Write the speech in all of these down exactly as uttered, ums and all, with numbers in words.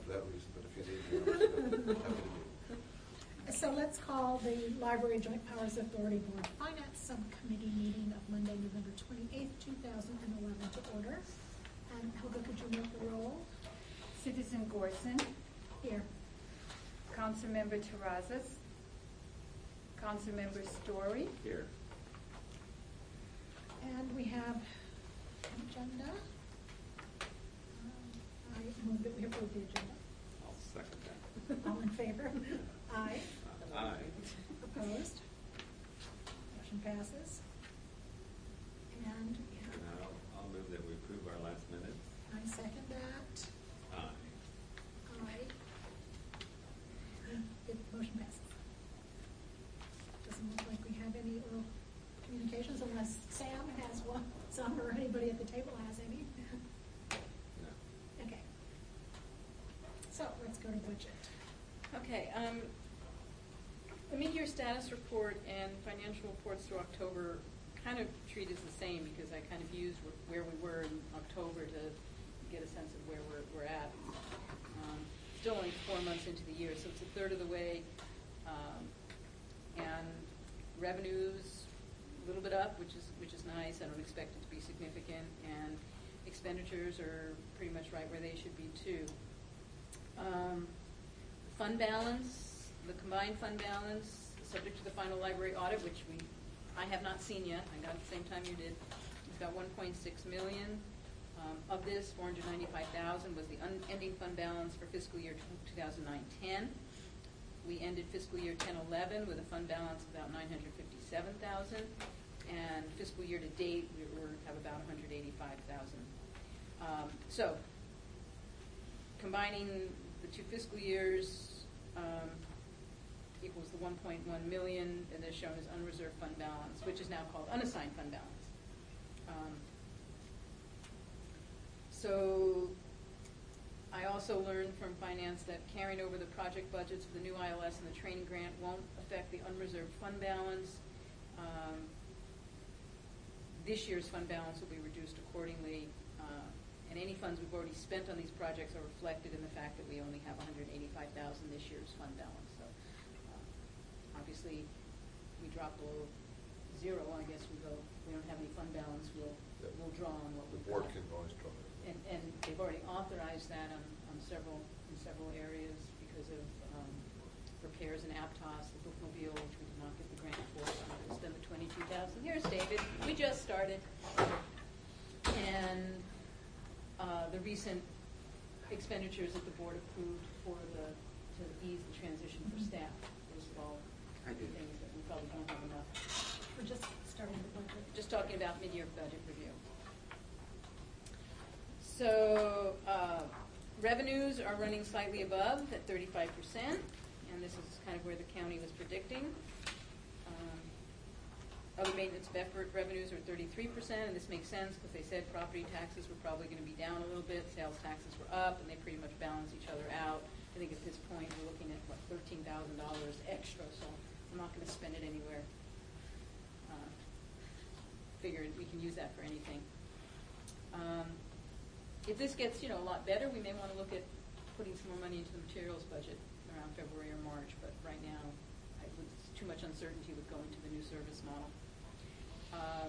for that reason, but if you need more, I'm happy to do it. So let's call the Library Joint Powers Authority Board Finance Subcommittee meeting of Monday, November twenty-eighth, two thousand eleven to order. And Helga, could you note the roll? Citizen Gorson. Here. Councilmember Terrazas. Councilmember Story. Here. And we have an agenda. Um, I move that we approve the agenda. I'll second that. All in favor? Aye. Aye. Opposed? Motion passes. And we have, And I'll, I'll move that we approve our last minutes. I second that. Aye. Aye. It, motion passes. Doesn't look like we have any oral communications unless Sam has one, some, or anybody at the table has any. No. Okay. So let's go to budget. Okay, um, the mid-year status report and financial reports through October kind of treat as the same because I kind of used wh- where we were in October to get a sense of where we're, we're at. Um, still only four months into the year, so it's a third of the way. Um, and revenues, a little bit up, which is which is nice. I don't expect it to be significant. And expenditures are pretty much right where they should be too. Um, fund balance, the combined fund balance, subject to the final library audit, which we I have not seen yet. I got it the same time you did. We've got one point six million. Um, of this, four hundred ninety-five thousand was the unending fund balance for fiscal year two thousand nine ten. We ended fiscal year ten eleven with a fund balance of about nine hundred fifty-seven thousand, and fiscal year to date we were, have about one hundred eighty-five thousand. Um, so, combining the two fiscal years um, equals the one point one million, and is shown as unreserved fund balance, which is now called unassigned fund balance. Um, so. I also learned from finance that carrying over the project budgets for the new I L S and the training grant won't affect the unreserved fund balance. Um, this year's fund balance will be reduced accordingly, uh, and any funds we've already spent on these projects are reflected in the fact that we only have one hundred eighty-five thousand dollars this year's fund balance. So, uh, obviously, we drop below zero. I guess we go. We don't have any fund balance. We'll Yep. we'll draw on what The we've board got. can always draw it. And, and they've already authorized that on, on several in several areas because of um, repairs in Aptos, the bookmobile, which we did not get the grant for. So I'm going to spend the twenty-two thousand. Here's David. We just started, and uh, the recent expenditures that the board approved for the to ease the transition for staff. Those are all things that we probably don't have enough. We're just starting the budget. Just talking about mid-year budget review. So uh, revenues are running slightly above at thirty-five percent, and this is kind of where the county was predicting. Um, other maintenance of effort revenues are thirty-three percent, and this makes sense because they said property taxes were probably going to be down a little bit, sales taxes were up, and they pretty much balance each other out. I think at this point we're looking at, what, thirteen thousand dollars extra, so I'm not going to spend it anywhere. Uh, figured we can use that for anything. Um, If this gets, you know, a lot better, we may want to look at putting some more money into the materials budget around February or March. But right now, I, with too much uncertainty with going to the new service model. Um,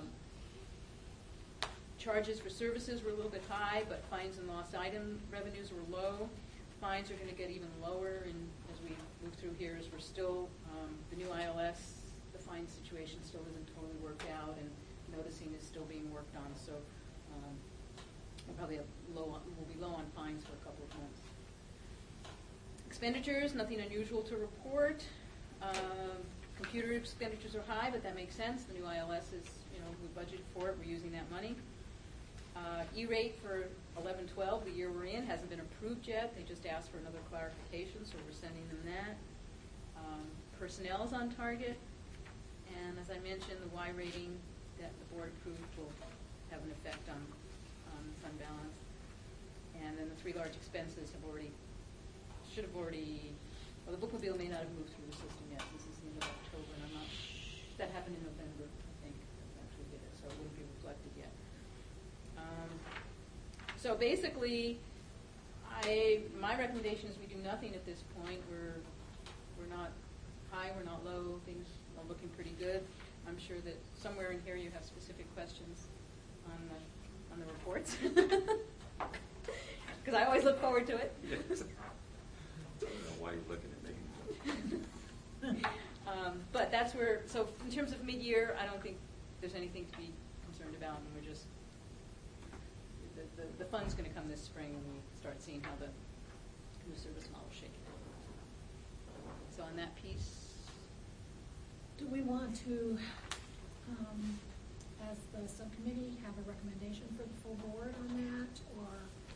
charges for services were a little bit high, but fines and lost item revenues were low. Fines are going to get even lower, and as we move through here, as we're still um, the new I L S, the fine situation still isn't totally worked out, and noticing is still being worked on. So. Um, We'll probably have low on, we'll be low on fines for a couple of months. Expenditures, nothing unusual to report. Um, computer expenditures are high, but that makes sense. The new I L S is, you know, we budgeted for it. We're using that money. Uh, E-rate for eleven twelve, the year we're in, hasn't been approved yet. They just asked for another clarification, so we're sending them that. Um, personnel is on target. And as I mentioned, the Y rating that the board approved will have an effect on fund balance. And then the three large expenses have already, should have already, well, the bookmobile may not have moved through the system yet. This is the end of October, and I'm not, that happened in November, I think, after we did it, so it wouldn't be reflected yet. Um, so basically, I, my recommendation is we do nothing at this point. We're, we're not high, we're not low, things are looking pretty good. I'm sure that somewhere in here you have specific questions on the, on the reports. Because I always look forward to it. Yes. I don't know why you're looking at me. Um, but that's where, so in terms of mid-year, I don't think there's anything to be concerned about, and we're just, the, the, the fund's gonna come this spring when we start seeing how the new service model's shaking out. So on that piece, Do we want to, um, as the subcommittee, have a recommendation for the full board on that, or,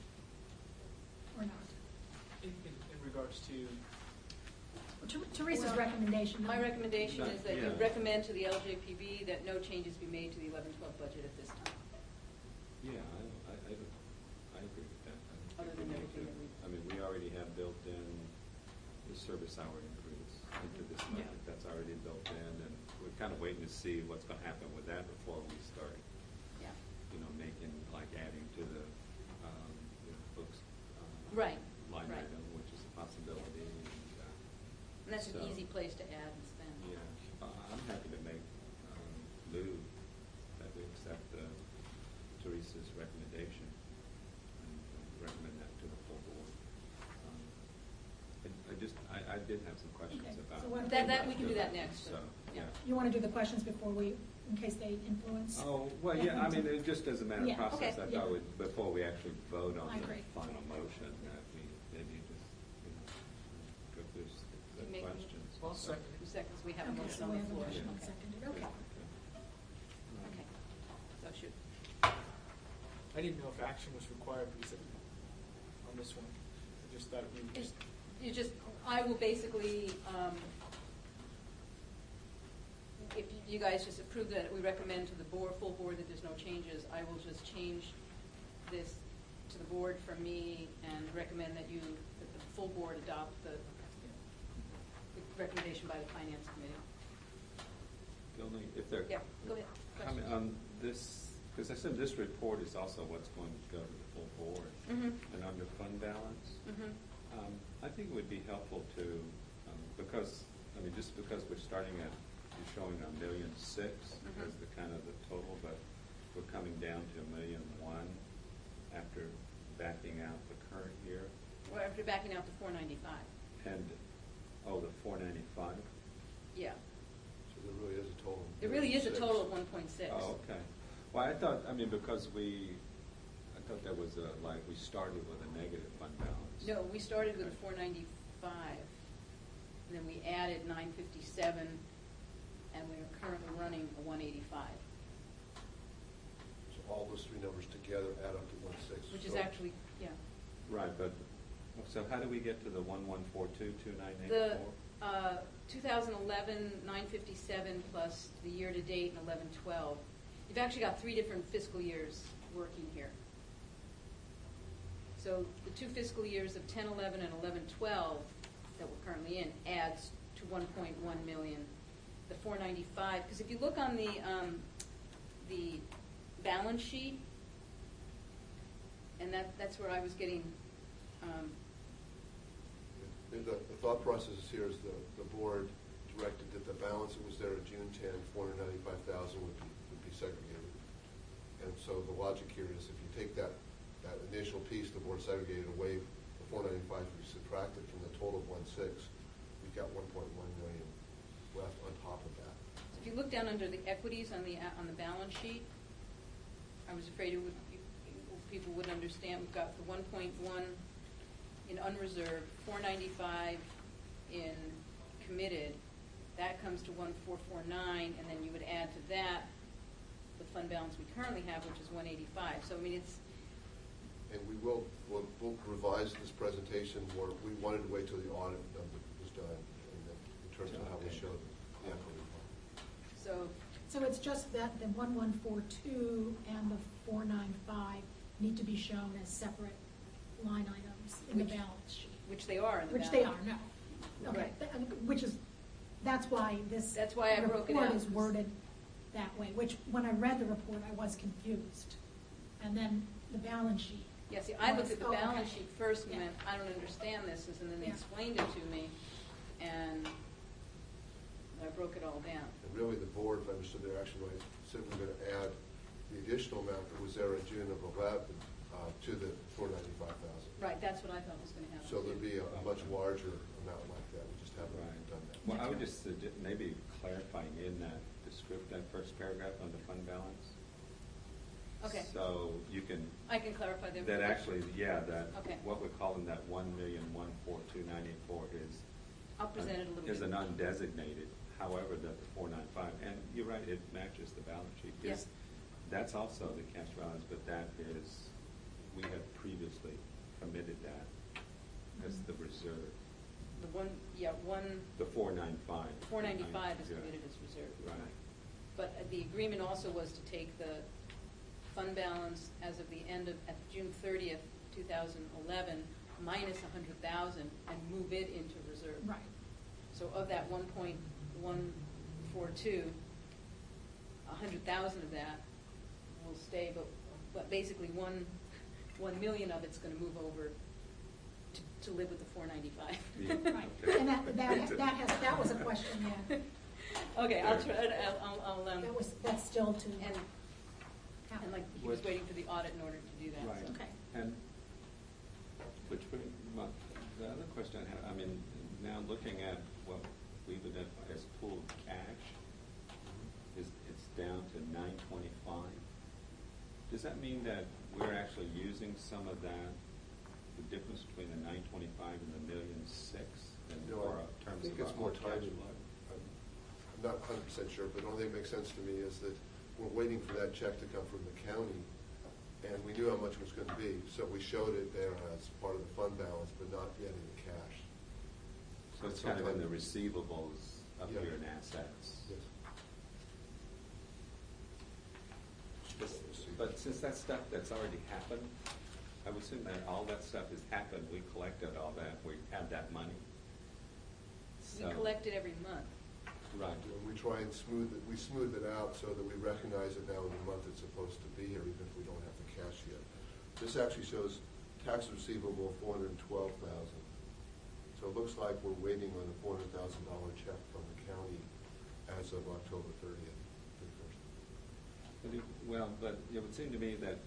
or not? In, in, in regards to, Ter- Teresa's Well, recommendation. my recommendation is that you Yeah. recommend to the L J P B that no changes be made to the eleven twelve budget at this time. Yeah, I, I, I, don't- I agree with that. I don't Other think than we need everything to- that we- I mean, we already have built in the service hour increase into this Yeah. budget. That's already built in, and we're kind of waiting to see what's going to happen with that before we start, Yeah. you know, making, like adding to the, um, you know, books. um, Right, Line right. item, which is a possibility. And, uh, And that's an So- easy place to add and spend. Yeah, uh, I'm happy to make, um, move that we accept uh, Teresa's recommendation and uh, recommend that to the full board. Um, I, I just, I, I did have some questions Okay, about. so what- That- that- we can do that next, So, yeah. yeah. You want to do the questions before we, in case they influence? Oh, well, yeah, I mean, it just as a matter of Yeah, process, okay, I yeah. thought we'd, before we actually vote on I the agree. final motion, that we maybe just, you know, go through s- the You make- questions. well, second. Two seconds, we have a Okay, motion so on we the have a floor. motion Yeah. seconded, okay. Okay, so shoot. I didn't know if action was required because of, on this one. I just thought we would It's- just, You just, I will basically, um, if you guys just approve that, we recommend to the board, full board, that there's no changes, I will just change this to the board from me and recommend that you, that the full board adopt the the recommendation by the finance committee. The only, if there. Yeah, go ahead. I mean, on this, because I said this report is also what's going to go to the full board. Mhm. And under fund balance, Mhm. um, I think it would be helpful to, um, because, I mean, just because we're starting at, you're showing a million six Mhm. as the kind of the total, but we're coming down to a million one after backing out the current year. Well, after backing out the four ninety-five, And, oh, the four ninety-five? yeah. So there really is a total. It really is a Six. total of one point six. Oh, okay. Well, I thought, I mean, because we, I thought that was a, like, we started with a negative fund balance. No, we started with a four ninety-five, and then we added nine fifty-seven, and we are currently running a one eighty-five, So all those three numbers together add up to one six. which is So- actually, yeah. Right, but, so how do we get to the one one four two, two nine eight The, four? uh, two thousand eleven, nine fifty-seven plus the year-to-date in eleven twelve. You've actually got three different fiscal years working here. So the two fiscal years of ten eleven and eleven twelve that we're currently in adds to one point one million. The four ninety-five, because if you look on the, um, the balance sheet, and that, that's where I was getting, um, The, the thought process here is the, the board directed that the balance that was there at June tenth, four hundred ninety-five thousand would be, would be segregated. And so the logic here is if you take that, that initial piece, the board segregated away, the four ninety-five would be subtracted from the total of one six, we've got one point one million left on top of that. if you look down under the equities on the, on the balance sheet, I was afraid it would, people wouldn't understand. We've got the one point one in unreserved, four ninety-five in committed. That comes to one four four nine, and then you would add to that the fund balance we currently have, which is one eighty-five. So, I mean, it's, And we will, we'll, we'll revise this presentation more, we wanted to wait till the audit number was done, and then in terms of how we showed the equity. so, So it's just that the one one four two and the four nine five need to be shown as separate line items in the Which- balance sheet. which they are in the Which balance. they are, no. Okay, Right. th- which is, that's why this. That's why I broke it out. Report is worded that way, which, when I read the report, I was confused. And then the balance sheet Yeah, see, I looked at the Oh, balance okay. sheet first and Yeah. went, I don't understand this, and then they Yeah. explained it to me, and I broke it all down. And really, the board, if I understood their action right, said we're going to add the additional amount that was there in June of eleven uh, to the four ninety-five thousand. Right, that's what I thought was gonna happen. So there'd too. be a a much larger amount like that, we just haven't Right. done that. Well, I would just suggest maybe clarifying in that descript, that first paragraph on the fund balance. Okay. So you can, I can clarify that. that actually, yeah, that, Okay. what we're calling that one million, one four two nine eight four is. I'll present it a little bit. Is an undesignated, however, that the four nine five, and you're right, it matches the balance sheet. Yeah. Is- That's also the cash balance, but that is, we have previously committed that as the reserve. The one, yeah, one, The four nine five. four ninety-five is Yeah. committed as reserve. Right. But uh, the agreement also was to take the fund balance as of the end of, at June thirtieth, two thousand eleven, minus a hundred thousand, and move it into reserve. Right. So of that one point one four two, a hundred thousand of that will stay, but, but basically one, one million of it's gonna move over to, to live with the four ninety-five. Yeah. Right, Okay. and that, that, that has, that was a question, yeah. Okay, I'll try, I'll, I'll, I'll, um, That was, that's still to and, happen. and like, he was What- waiting for the audit in order to do that, Right. so. Okay. And, which, brings my- the other question I have, I mean, now looking at what we would identify as pooled cash, is, it's down to nine twenty-five. Does that mean that we're actually using some of that, the difference between the nine twenty-five and the million six, in You know, for I our terms think of it's our more own cash timing. flow? I'm I'm not hundred percent sure, but the only thing that makes sense to me is that we're waiting for that check to come from the county, and we knew how much it was gonna be, so we showed it there as part of the fund balance, but not yet in the cash. So it's kind of in the Sometime- receivables up Yeah. here in assets. Yes. This- But since that stuff that's already happened, I would assume that all that stuff has happened, we collected all that, we have that money. We So- collect it every month. Right. And we try and smooth it, we smooth it out so that we recognize it now in the month it's supposed to be here, even if we don't have the cash yet. This actually shows tax receivable four hundred and twelve thousand. So it looks like we're waiting on a four hundred thousand dollar check from the county as of October thirtieth, thirty-first. But it- Well, but it would seem to me that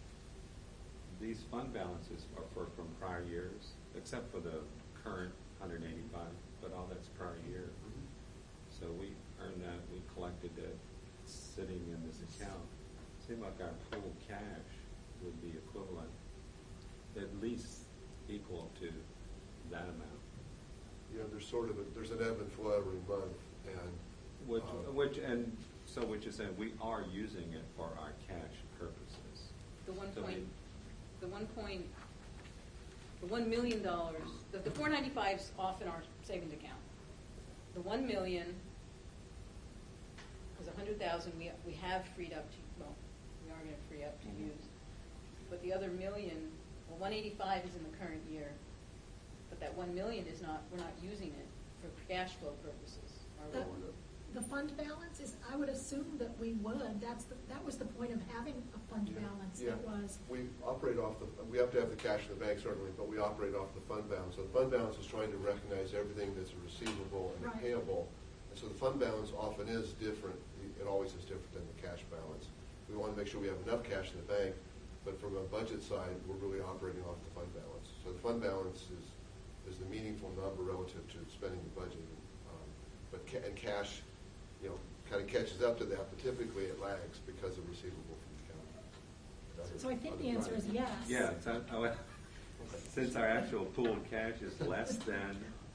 these fund balances are for, from prior years, except for the current one hundred eighty-five, but all that's prior year. So we earned that, we collected it, it's sitting in this account. Seemed like our pool cash would be equivalent, at least equal to that amount. You know, there's sort of, a there's an ebb and flow every month, and. Which, uh, which, and so which is saying we are using it for our cash purposes. The one So we- point, the one point, the one million dollars, the, the four ninety-five's off in our savings account. The one million, because a hundred thousand, we, we have freed up to, well, we are gonna free up to Mhm. use. But the other million, well, one eighty-five is in the current year, but that one million is not, we're not using it for cash flow purposes, are The, we? the fund balance is, I would assume that we would, that's the, that was the point of having a fund Yeah. balance, Yeah. that was, We operate off the, we have to have the cash in the bank certainly, but we operate off the fund balance. So the fund balance is trying to recognize everything that's a receivable and a Right. payable. And so the fund balance often is different, it always is different than the cash balance. We want to make sure we have enough cash in the bank, but from a budget side, we're really operating off the fund balance. So the fund balance is, is the meaningful number relative to spending the budget. Um, But, ca- and cash, you know, kind of catches up to that, but typically it lags because of receivable from the county. so I think the answer is yes. Yeah, so, oh, since our actual pooled cash is less than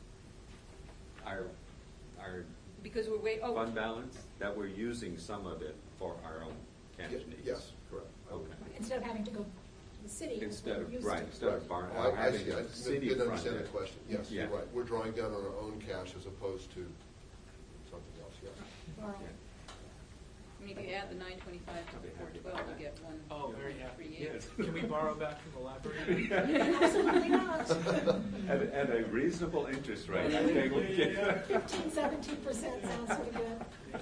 our, our Because we're wait, oh. fund balance, that we're using some of it for our own cash Ye- needs. Yes, correct. I would- Okay. Instead of having to go to the city. as Instead we of, used right, to. instead of borrowing, Oh, I- I having see. I a city didn't front understand the it. question. Yes, you're Yeah. right. We're drawing down on our own cash as opposed to something else, yes. Borrow. Yeah. I mean, if you add the nine twenty-five to the four twelve, you get one. Oh, very happy. three eighty. Yes. Can we borrow back from the library? Absolutely not. At, at a reasonable interest rate, I think we can. Fifteen, seventeen percent sounds pretty good.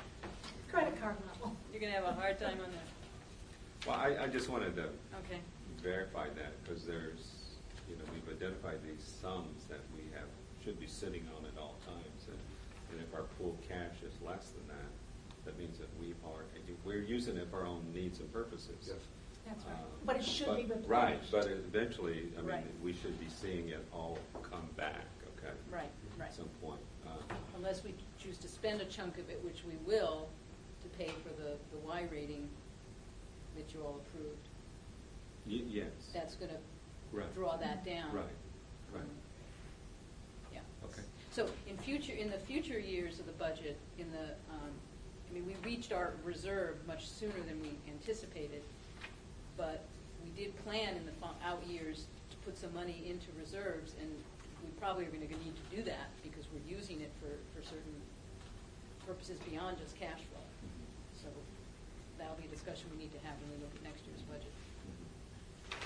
Credit card level. You're gonna have a hard time on that. Well, I, I just wanted to Okay. verified that, because there's, you know, we've identified these sums that we have, should be sitting on at all times, and, and if our pool cash is less than that, that means that we are, we're using it for our own needs and purposes. Yes. That's right. Um, But it should but- be replenished. Right, but eventually, I mean, Right. we should be seeing it all come back, okay? Right, right. At some point. Uh, Unless we choose to spend a chunk of it, which we will, to pay for the, the Y rating that you all approved. y- Yes. That's gonna Right. draw that down. Right, right. Um, Yeah. Okay. So in future, in the future years of the budget, in the, um, I mean, we reached our reserve much sooner than we anticipated, but we did plan in the fo- out years to put some money into reserves, and we probably are gonna need to do that because we're using it for, for certain purposes beyond just cash flow. Mhm. So that'll be a discussion we need to have when we look at next year's budget. Mhm.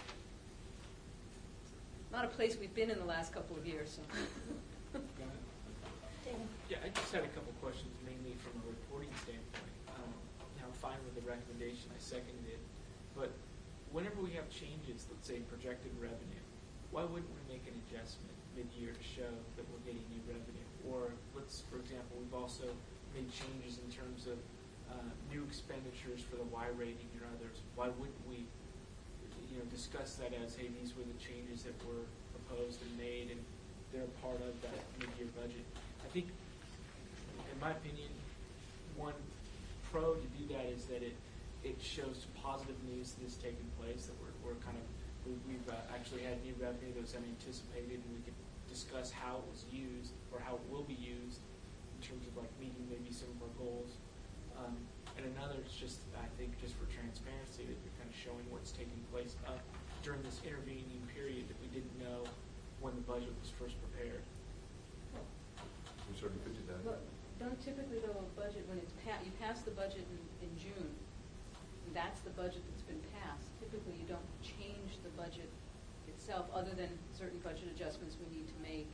Not a place we've been in the last couple of years, so. Go ahead. David? Yeah, I just had a couple questions, mainly from a reporting standpoint. Um, you know, I'm fine with the recommendation, I seconded it, but whenever we have changes, let's say projected revenue, why wouldn't we make an adjustment mid-year to show that we're getting new revenue? Or let's, for example, we've also made changes in terms of uh, new expenditures for the Y rating and others. Why wouldn't we, you know, discuss that as, hey, these were the changes that were proposed and made, and they're part of that mid-year budget? I think, in my opinion, one pro to do that is that it, it shows positive news that is taking place, that we're, we're kind of, we- we've uh, actually had new revenue that was unanticipated, and we could discuss how it was used, or how it will be used, in terms of like meeting maybe some of our goals. Um, and another is just, I think, just for transparency, that you're kind of showing what's taking place up during this intervening period that we didn't know when the budget was first prepared. We certainly could do that. Look, don't typically though a budget, when it's pa, you pass the budget in, in June, that's the budget that's been passed. Typically, you don't change the budget itself, other than certain budget adjustments we need to make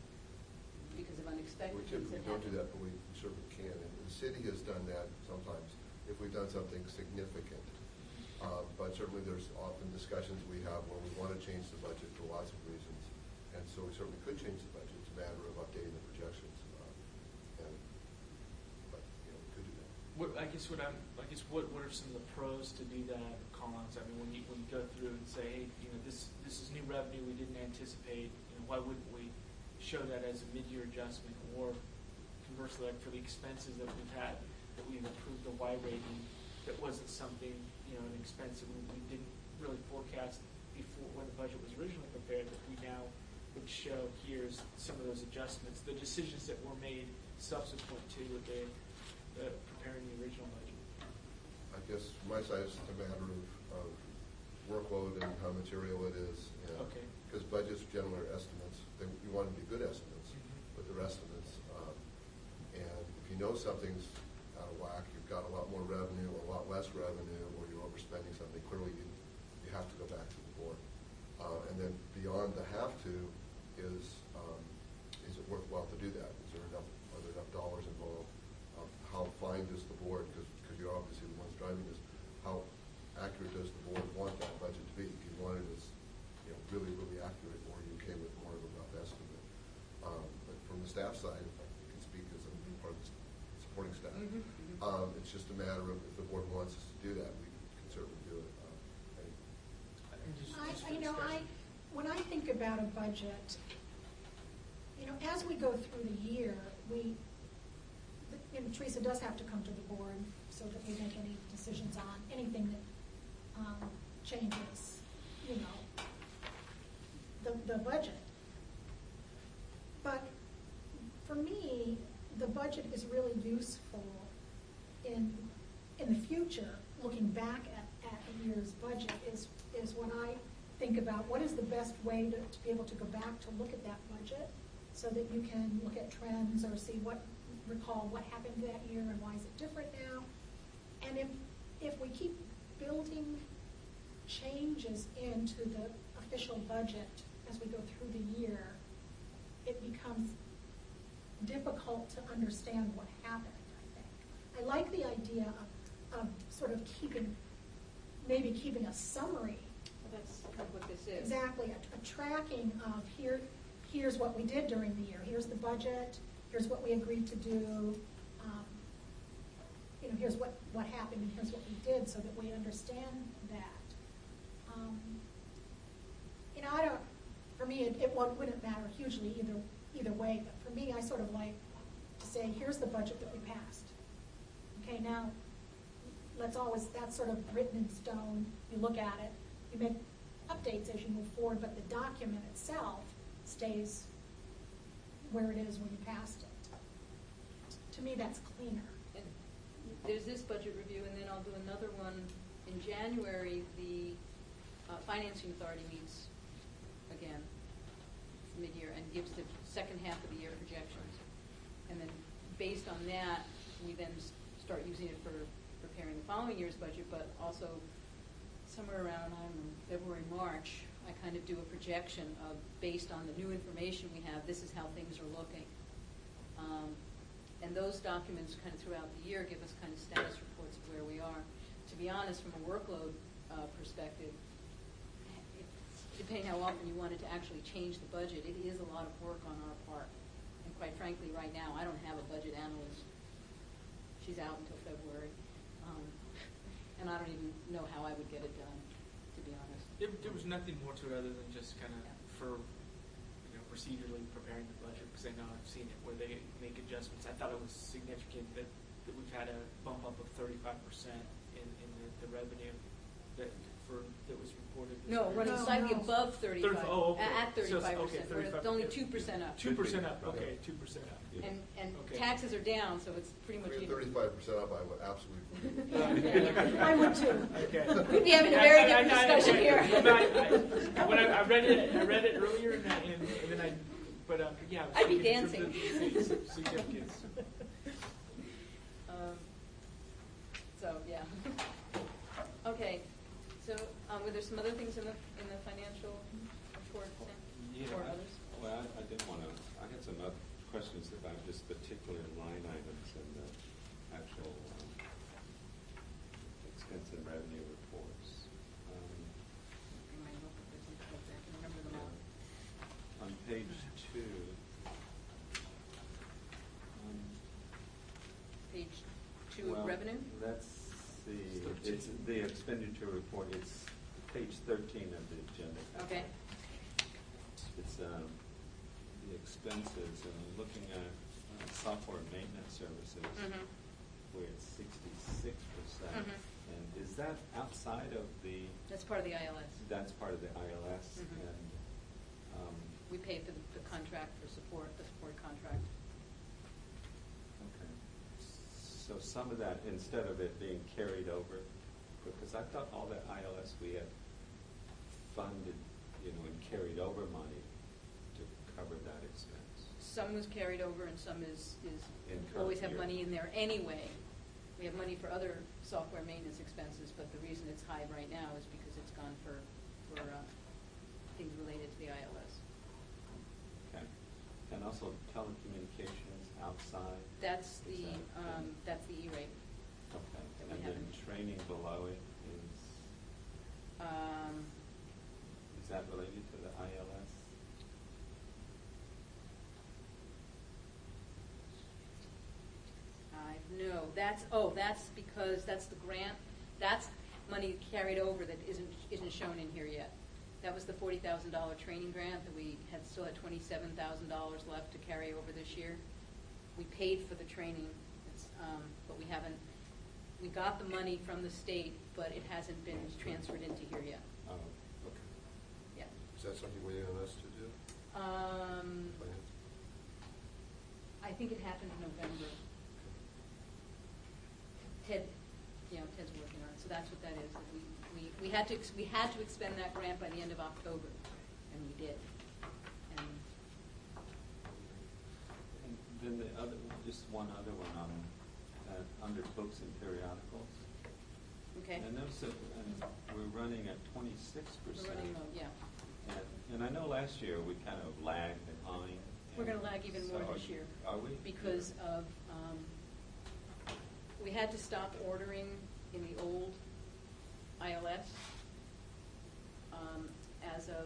because of unexpected We things typically that don't do happen. that, but we certainly can. And the city has done that sometimes if we've done something significant. Um, But certainly there's often discussions we have when we want to change the budget for lots of reasons. And so we certainly could change the budget. It's a matter of updating the projections. uh, And, but, you know, we could do that. What, I guess what I'm, I guess what, what are some of the pros to do that, or cons? I mean, when you, when you go through and say, hey, you know, this, this is new revenue we didn't anticipate, you know, why wouldn't we show that as a mid-year adjustment? Or conversely, like for the expenses that we've had, that we've approved the Y rating, that wasn't something, you know, an expense that we, we didn't really forecast before, when the budget was originally prepared, that we now would show here's some of those adjustments, the decisions that were made subsequent to the, the preparing the original budget. I guess from my side, it's just a matter of, of workload and how material it is. and- Okay. Because budgets generally are estimates. They, you want them to be good estimates, Mhm. but they're estimates. Um, And if you know something's out of whack, you've got a lot more revenue, or a lot less revenue, or you're overspending something, clearly you, you have to go back to the board. Uh, And then beyond the have to is, um, is it worthwhile to do that? Is there enough, are there enough dollars involved? Um, How fine does the board, because, because you're obviously the ones driving this, how accurate does the board want that budget to be? Do you want it as, you know, really, really accurate, or are you okay with more of a rough estimate? Um, But from the staff side, if I can speak as a part of the s- supporting staff, Mhm, mhm. um, it's just a matter of if the board wants us to do that, we can certainly do it. Um, and And just- I, just for you know, I, discussion. when I think about a budget, you know, as we go through the year, we, you know, Teresa does have to come to the board so that we make any decisions on anything that, um, changes, you know, the, the budget. But for me, the budget is really useful in, in the future, looking back at, at a year's budget is, is when I think about what is the best way to, to be able to go back to look at that budget so that you can look at trends or see what, recall what happened that year and why is it different now. And if, if we keep building changes into the official budget as we go through the year, it becomes difficult to understand what happened, I think. I like the idea of, of sort of keeping, maybe keeping a summary That's kind of what this is. Exactly, a, a tracking of here, here's what we did during the year, here's the budget, here's what we agreed to do, um, you know, here's what, what happened and here's what we did, so that we understand that. Um, you know, I don't, for me, it, it won't- wouldn't matter hugely either, either way, but for me, I sort of like to say, here's the budget that we passed. Okay, now, let's always, that's sort of written in stone, you look at it, you make updates as you move forward, but the document itself stays where it is when you passed it. To me, that's cleaner. And there's this budget review, and then I'll do another one in January. The uh, Financing Authority meets again mid-year and gives the second half of the year projections. And then based on that, we then s- start using it for preparing the following year's budget, but also somewhere around, I don't know, February, March, I kind of do a projection of, based on the new information we have, this is how things are looking. Um, and those documents kind of throughout the year give us kind of status reports of where we are. To be honest, from a workload uh, perspective, it, depending how often you wanted to actually change the budget, it is a lot of work on our part. And quite frankly, right now, I don't have a budget analyst. She's out until February. Um, and I don't even know how I would get it done, to be honest. There, there was nothing more to it other than just kind of for, you know, procedurally preparing the budget, because I know I've seen it where they make adjustments. I thought it was significant that, that we've had a bump up of thirty-five percent in, in the, the revenue that for that was reported. this No, year. running No, slightly no. above thirty-five, thirty, oh, okay. a- at So it's- thirty-five okay, percent. We're thirty-five, at only yeah. two percent up. Two percent up, Right. okay, two percent up. Yeah. And, and Okay. taxes are down, so it's pretty much I mean, even. thirty-five percent up, I would absolutely believe. I would too. Okay. We'd be having a very I- I- different I- discussion okay. here. Well, I, I, when I, I read it, I read it earlier, and, I, and, and then I, but um, yeah. I'd be in terms of dancing. the sig- significance. Um, So, yeah. Okay, so, um, were there some other things in the, in the financial report, Sam? Yeah, Or I- others? Well, I, I did want to, I had some other questions about just particular line items in the actual um, expense and revenue reports. Um, In my notebook, there's some things there. I can remember them all. On page two, um, Page two of well, revenue? That's the, Thirteen. it's the expenditure report, it's page thirteen of the agenda. Okay. It's um, the expenses, and I'm looking at uh, software maintenance services, Mhm. where it's sixty-six percent. Mhm. And is that outside of the, That's part of the I L S. that's part of the I L S? Mhm. And, um, We pay for the, the contract for support, the support contract. okay. So some of that, instead of it being carried over, because I thought all that I L S we had funded, you know, and carried over money to cover that expense. Some was carried over and some is, is, In always current have year. money in there anyway. We have money for other software maintenance expenses, but the reason it's high right now is because it's gone for, for, uh, things related to the I L S. Okay. And also telecommunications outside? That's Is the, that- um, that's the E-rate. Okay. that we And then haven't- training below it is, Um, is that related to the I L S? I, no, that's, oh, that's because, that's the grant, that's money carried over that isn't, isn't shown in here yet. That was the forty thousand dollar training grant that we had, still had twenty-seven thousand dollars left to carry over this year. We paid for the training, it's, um, but we haven't, we got the money from the state, but it hasn't been transferred into here yet, Oh, okay. yeah. Is that something waiting on us to do? Um, Finance? I think it happened in November. Ted, you know, Ted's working on it, so that's what that is. that We, we, we had to, ex- we had to expend that grant by the end of October, and we did. And And then the other, just one other one on, uh, under books and periodicals. Okay. And those, are- and we're running at twenty-six we're percent. running low, yeah. And, and I know last year we kind of lagged behind. We're gonna and lag even more so this year. Are we? Because of, um, we had to stop ordering in the old I L S. Um, um, as of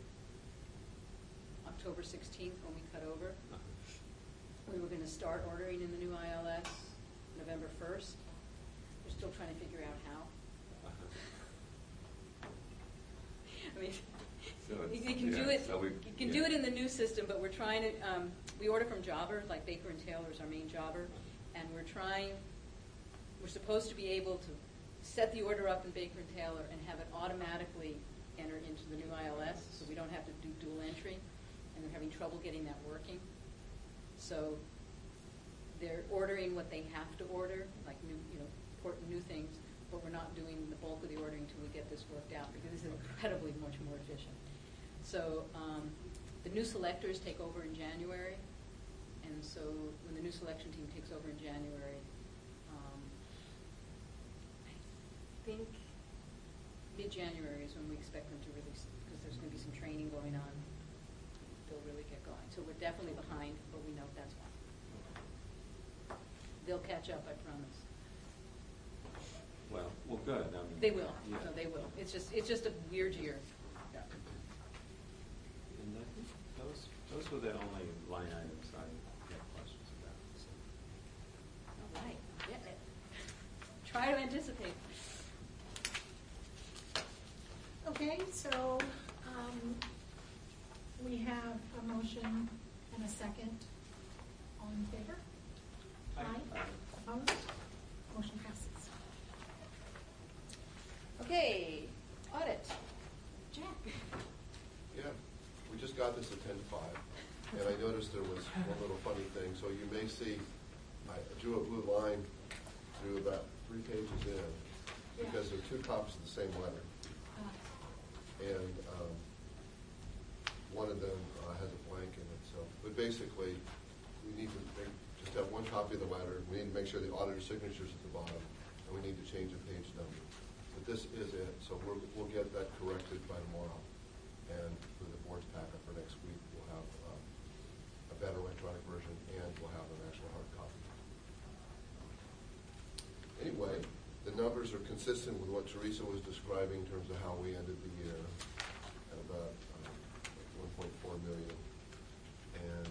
October sixteenth, when we cut over. Uh-huh. We were gonna start ordering in the new I L S November first. We're still trying to figure out how. Uh-huh. I mean, So you it's- you can do yeah, it, so we- you can yeah. do it in the new system, but we're trying to, um, we order from Jobber, like Baker and Taylor is our main jobber, and we're trying, we're supposed to be able to set the order up in Baker and Taylor and have it automatically enter into the new I L S, so we don't have to do dual entry, and we're having trouble getting that working. So they're ordering what they have to order, like new, you know, important new things, but we're not doing the bulk of the ordering until we get this worked out, because this is incredibly much more efficient. So um, the new selectors take over in January, and so when the new selection team takes over in January, um, I think mid-January is when we expect them to release, because there's going to be some training going on. They'll really get going. So we're definitely behind, but we know that's why. They'll catch up, I promise. Well, well, good. I mean, They will. yeah. No, they will. It's just, it's just a weird year. And I think those, those were the only line items I had questions about. So. All right, getting it. Try to anticipate. Okay, so, um, we have a motion and a second. All in favor? Aye. Aye. Opposed? Motion passes. Okay, audit. Jack. Yeah, we just got this at ten five, and I noticed there was one little funny thing. So you may see, I drew a blue line through about three pages in, because there are two copies of the same letter. Uh, And um, one of them uh, has a blank in it, so, but basically, we need to make, just have one copy of the letter. We need to make sure the auditor's signature is at the bottom, and we need to change the page number. But this is it, so we're, we'll get that corrected by tomorrow. And for the board's packet for next week, we'll have um, a better electronic version, and we'll have an actual hard copy. Anyway, the numbers are consistent with what Teresa was describing in terms of how we ended the year at about um, one point four million. And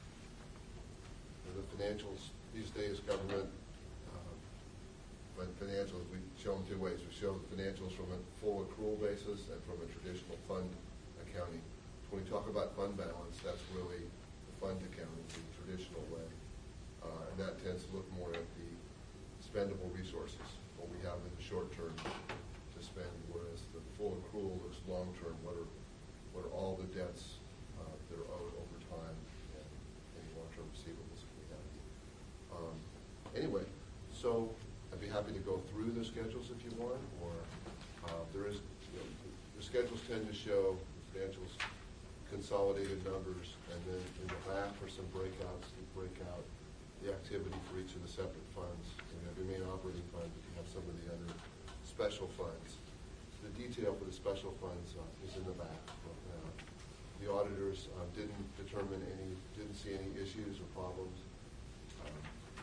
the financials, these days, government, um, but financials, we show them two ways. We show the financials from a full accrual basis and from a traditional fund accounting. When we talk about fund balance, that's really the fund accounting, the traditional way. Uh, and that tends to look more at the spendable resources, what we have in the short term to spend, whereas the full accrual looks long term. What are what are all the debts uh, that are owed over time and any long term receivables that we have? Um, anyway, so I'd be happy to go through the schedules if you want, or uh, there is you know, the schedules tend to show financials, consolidated numbers, and then in the back are some breakouts that break out the activity for each of the separate funds. You have your main operating fund, but you have some of the other special funds. The detail for the special funds uh, is in the back. Uh, the auditors uh, didn't determine any, didn't see any issues or problems. Um,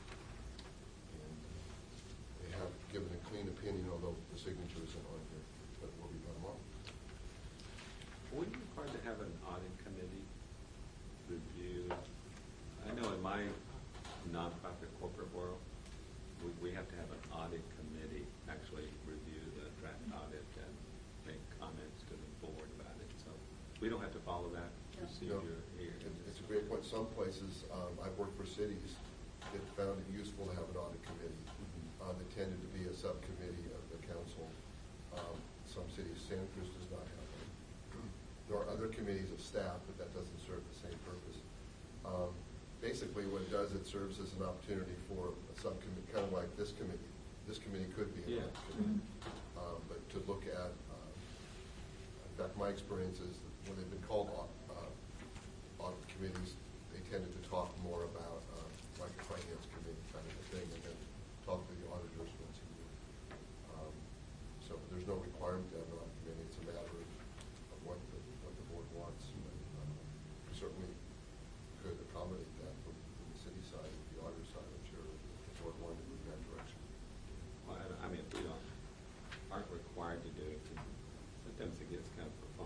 and they have given a clean opinion, although the signature isn't on here, but we'll be done tomorrow. Are we required to have an audit committee review? I know in my nonprofit corporate world, we, we have to have an audit committee actually review the draft audit and make comments to the board about it. So we don't have to follow that procedure No, here. it- It's a great point. Some places, um, I've worked for cities that found it useful to have an audit committee. Mhm. Uh, that tended to be a subcommittee of the council. Um, some cities, Santa Cruz does not have one. There are other committees of staff, but that doesn't serve the same purpose. Um, basically, what it does, it serves as an opportunity for a subcommittee, kind of like this committee. This committee could be an Yeah. audit committee. Um, but to look at, um, in fact, my experience is that when they've been called au- uh, audit committees, they tended to talk more about, uh, like a finance committee kind of a thing, and then talk to the auditors once a year. Um, so there's no requirement to have an audit committee. It's a matter of, of what the, what the board wants. But, um, we certainly could accommodate that from, from the city side, the auditor side, I'm sure, if the board wanted to move in that direction. Well, I I mean, if we don't, aren't required to do it, sometimes it gets kind of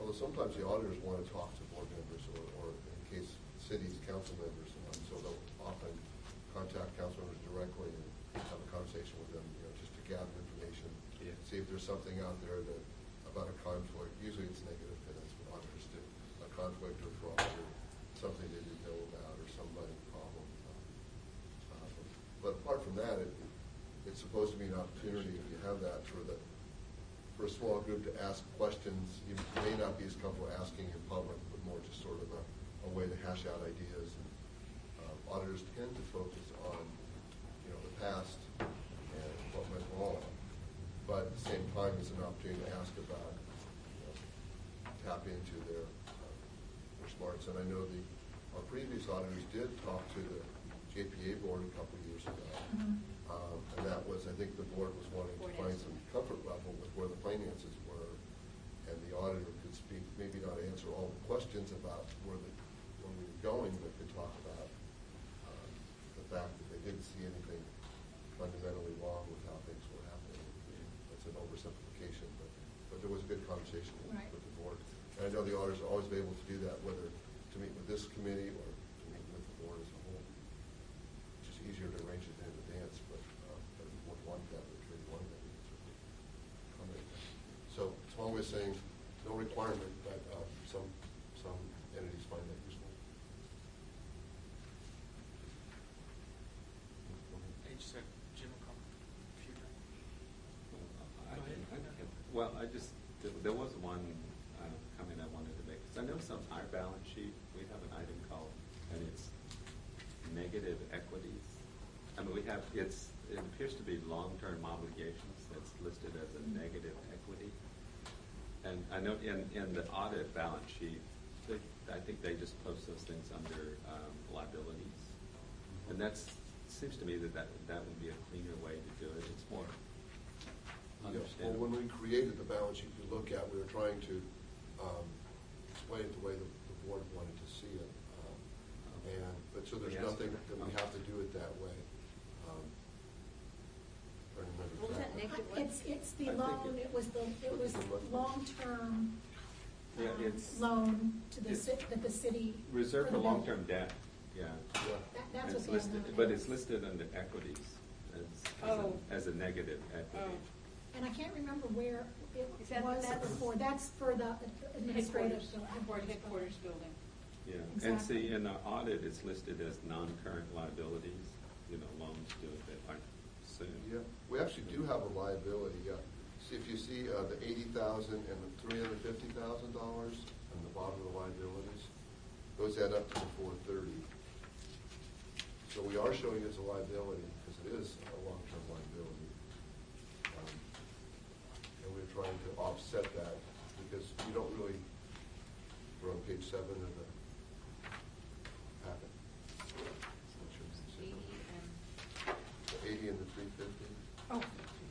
although sometimes the auditors want to talk to board members or, or in case cities, council members, and so they'll often contact council members directly and have a conversation with them, you know, just to gather information. Yeah. See if there's something out there that, about a conflict, usually it's negative, and that's what auditors do, a conflict or fraud or something they didn't know about or somebody problem. Uh, But apart from that, it, it's supposed to be an opportunity, if you have that, for the, for a small group to ask questions. You may not be as comfortable asking in public, but more just sort of a, a way to hash out ideas. And uh, auditors tend to focus on, you know, the past and what went wrong, but at the same time, it's an opportunity to ask about, you know, tap into their, uh, their smarts. And I know the, our previous auditors did talk to the J P A board a couple of years ago. Mhm. Um, and that was, I think the board was wanting to Board find answer. some comfort level with where the finances were, and the auditor could speak, maybe not answer all the questions about where the, where we were going, but could talk about um, the fact that they didn't see anything fundamentally wrong with how things were happening. That's an oversimplification, but, but there was a good conversation with, Right. with the board. And I know the auditors are always be able to do that, whether to meet with this committee or to meet with the board as a whole. It's just easier to arrange it in advance, but, uh, but if you want that, or if you want that, you can certainly accommodate that. So it's one way of saying, no requirement, but, uh, some, some entities find that useful. I just had general comment. If you're done. I Go can- ahead. I can- Well, I just, there- there was one uh, comment I wanted to make, because I know some, our balance sheet, we have an item called, and it's negative equities. I mean, we have, it's, it appears to be long-term obligations that's listed as a negative equity. And I know in, in the audit balance sheet, they, I think they just post those things under um, liabilities. And that's, seems to me that, that that would be a cleaner way to do it. It's more Yeah, well, understandable. when we created the balance sheet you look at, we were trying to um, explain it the way the, the board wanted to see it. Um, and, but so there's Yes. nothing that we have to do it that way. Um, I don't remember What was that, exactly. negative what? It's, it's the I think loan, it- it was the, it was long-term Yeah, um, it's- loan to the, it's ci- that the city. Reserve for for the long-term debt, yeah. Yeah. That, that's It's what the listed, amount but is. it's listed under equities as, as, Oh. a, as a negative equity. Oh. And I can't remember where Is it that- was that's- before, that's for the administrative. Headquarters, building. board headquarters building. Yeah, and Exactly. see, in the audit, it's listed as non-current liabilities, you know, loans to it that aren't soon. Yeah, we actually do have a liability, yeah. See, if you see uh, the eighty thousand and the three hundred fifty thousand dollars on the bottom of the liabilities, those add up to the four thirty. So we are showing it as a liability, because it is a long-term liability. Um, And we're trying to offset that, because you don't really, we're on page seven of the packet. Not sure if you see Eighty it. and, The eighty and the three fifty. Oh.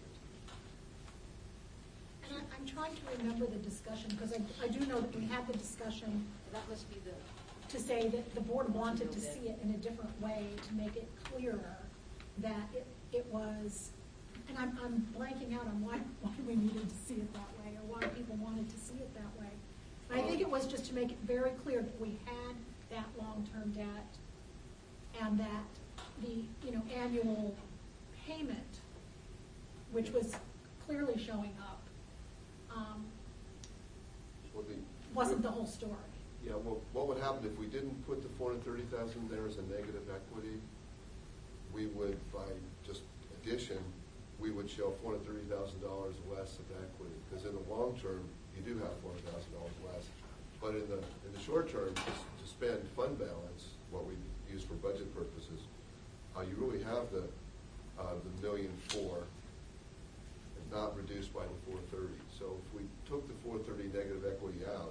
And I, I'm trying to remember the discussion, because I, I do know that we had the discussion that must be the, to say that the board wanted to see it in a different way to make it clearer that it, it was, and I'm, I'm blanking out on why, why we needed to see it that way, or why people wanted to see it that way. And I think it was just to make it very clear that we had that long-term debt, and that the, you know, annual payment, which was clearly showing up, um, Well, the- wasn't the whole story. Yeah, well, what would happen if we didn't put the four hundred thirty thousand there as a negative equity? We would, by just addition, we would show four hundred thirty thousand dollars less of equity, because in the long term, you do have four hundred thousand dollars less. But in the, in the short term, to s- to spend fund balance, what we use for budget purposes, uh, you really have the, uh, the million four, not reduced by the four thirty. So if we took the four thirty negative equity out,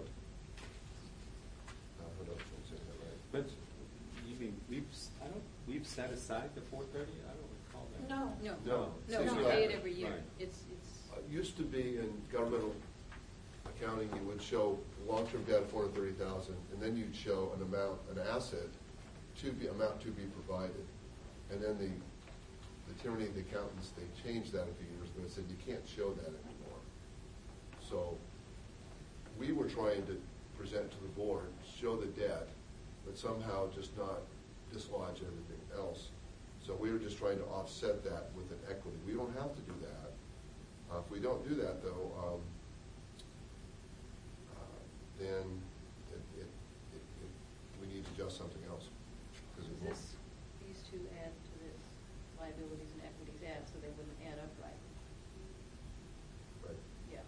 I don't know if I'm saying that right. But you mean, we've, s- I don't, we've set aside the four thirty? I don't recall that. No. no. No. No, It's we not. pay it every year. Right. It's, it's, Uh, It used to be in governmental accounting, you would show long-term debt of four hundred thirty thousand, and then you'd show an amount, an asset to be, amount to be provided. And then the, the tyranny of the accountants, they changed that a few years ago and said, you can't show that anymore. So we were trying to present to the board, show the debt, but somehow just not dislodge everything else. So we were just trying to offset that with an equity. We don't have to do that. Uh, if we don't do that, though, um, uh, then it, it, it, it, we need to adjust something else. 'Cause it Does won't- this, these two add to this, liabilities and equities add, so they wouldn't add up right? Right. Yeah.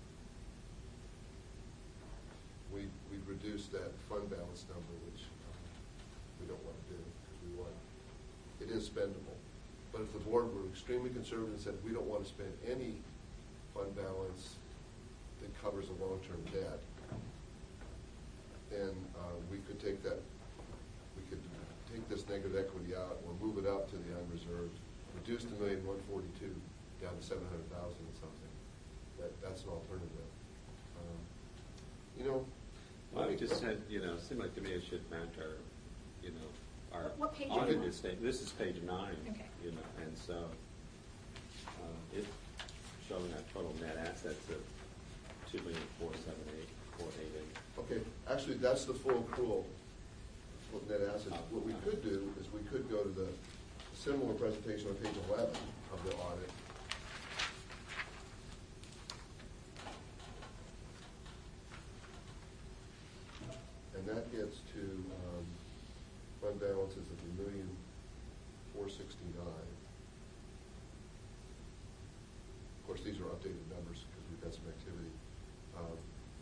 We, we reduced that fund balance number, which um, we don't want to do, because we want, it is spendable. But if the board were extremely conservative and said, we don't want to spend any fund balance that covers a long-term debt, then uh, we could take that, we could take this negative equity out, or move it up to the unreserved, reduce the million one forty-two down to seven hundred thousand or something. That, that's an alternative. Um, You know, Well, I just said, you know, it seemed like to me it should match our, you know, our What page are you on? audited statement. This is page nine. Okay. You know, and so, uh, it's showing that total net assets of two million, four, seven, eight, four, eight, eight. okay, actually, that's the full accrual for net assets. What we could do is we could go to the similar presentation on page eleven of the audit. And that gets to um, fund balances of a million four sixty-nine. Of course, these are updated numbers because we've got some activity. Um,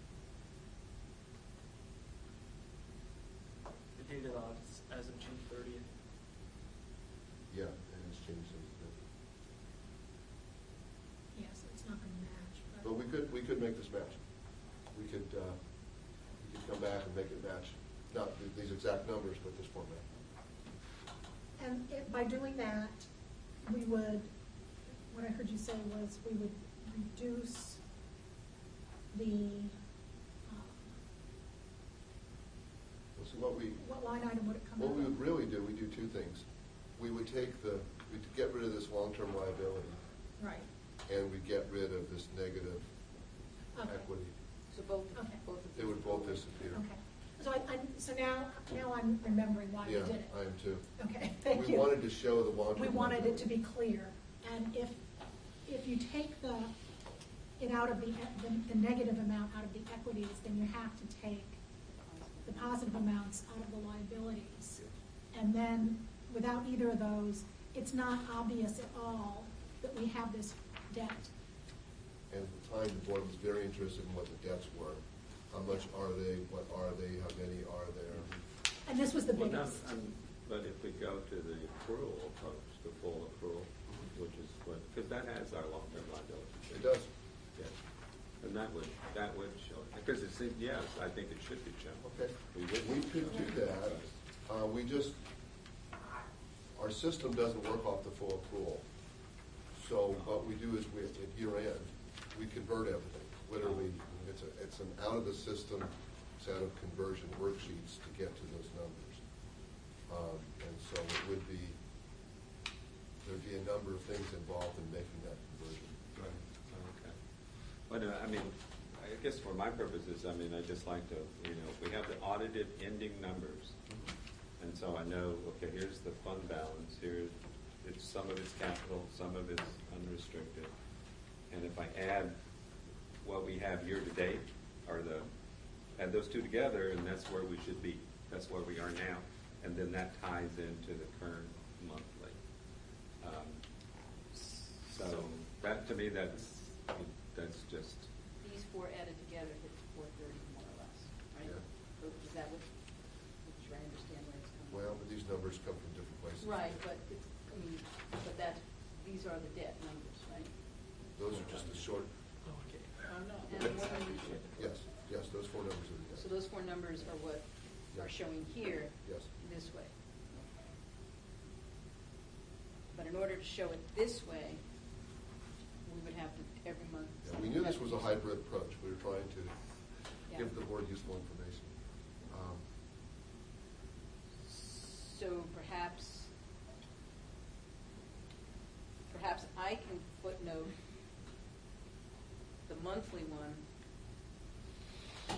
The date of the audit is as of June thirtieth. Yeah, and it's changed since then. Yes, it's not going to match, but. But we could, we could make this match. We could, uh, we could come back and make it match, not th- these exact numbers, but this format. And it, by doing that, we would, what I heard you say was we would reduce the, um, So what we, what line item would it come out what we would of? really do, we do two things. We would take the, we'd get rid of this long-term liability, Right, and we'd get rid of this negative okay, equity. So both, Okay. both of They these would go both away. disappear. okay. So I, I, so now, now I'm remembering why we Yeah, did it. I am too. Okay, thank you. We wanted to show the long-term We wanted it to be liability. clear, and if, if you take the, it out of the, the, the negative amount out of the equities, then you have to take the positive amounts out of the liabilities. And then, without either of those, it's not obvious at all that we have this debt. And at the time, the board was very interested in what the debts were. How much are they, what are they, how many are there? And this was the Well, now, biggest. um, but if we go to the accrual approach, the full accrual, which is what, because that has our long-term liability. It does. Yeah. And that would, that would show, because it's, yes, I think it should be shown. Okay, We would. we could do that. Uh, we just, our system doesn't work off the full accrual. So what we do is we, at year end, we convert everything, literally. It's a, it's an out of the system set of conversion worksheets to get to those numbers. Um, and so it would be, there'd be a number of things involved in making that conversion. Okay. But, uh, I mean, I guess for my purposes, I mean, I just like to, you know, we have the audited ending numbers. And so I know, okay, here's the fund balance, here, it's, some of it's capital, some of it's unrestricted. And if I add what we have year to date, or the, add those two together, and that's where we should be. That's where we are now. And then that ties into the current monthly. Um, So that, to me, that's, that's just, These four added together hit four thirty more or less, right? Yeah. Or is that what, which I understand where it's coming from? Well, but these numbers come from different places. Right, but it's, I mean, but that, these are the debt numbers, right? Those are just the short, Oh, okay. I'm not. And one- yes, yes, those four numbers are the So those four numbers are what are showing here Yes. this way. But in order to show it this way, we would have to, every month. Yeah, we knew this was a hybrid approach. We were trying to Yeah. give the board useful information. Um, So perhaps, perhaps I can footnote the monthly one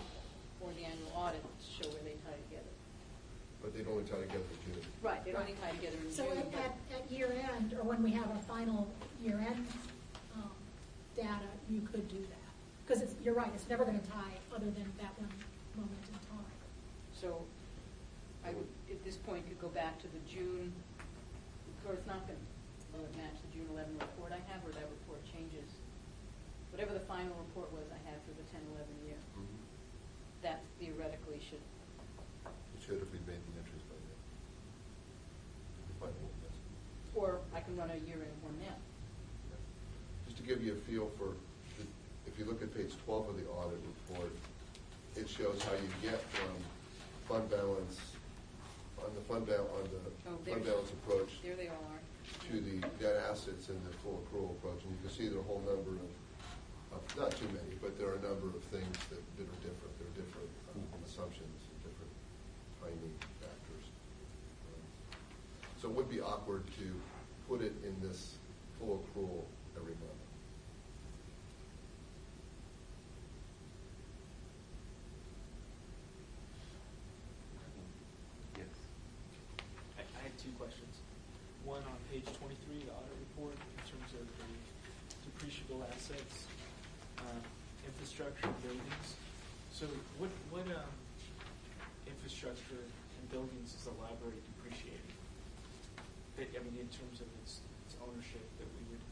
But they'd only tie together in June. Right, they're only tied together in So June. at, but- at, at year end, or when we have our final year end, um, data, you could do that. Because it's, you're right, it's never gonna tie other than that one moment in time. So I would, at this point, could go back to the June, of course, it's not going to match the June eleven report I have, or that report changes. Whatever the final report was I had for the ten eleven year, Mhm. that theoretically should, It should if we'd made the entries by then. The final one, yes. or I can run a year in one now. Just to give you a feel for, the- if you look at page twelve of the audit report, it shows how you get from fund balance, on the fund bal, on the Oh, fund there's- balance approach There they all are. to the debt assets and the full accrual approach. And you can see there are a whole number of, of, not too many, but there are a number of things that, that are different. There are different um, assumptions and different timing factors. Um, So it would be awkward to put it in this full accrual every month. Yes. I, I had two questions. One on page twenty-three, the audit report, in terms of the depreciable assets, uh, infrastructure and buildings. So what, what, um, infrastructure and buildings is the library depreciating? That, I mean, in terms of its, its ownership that we would,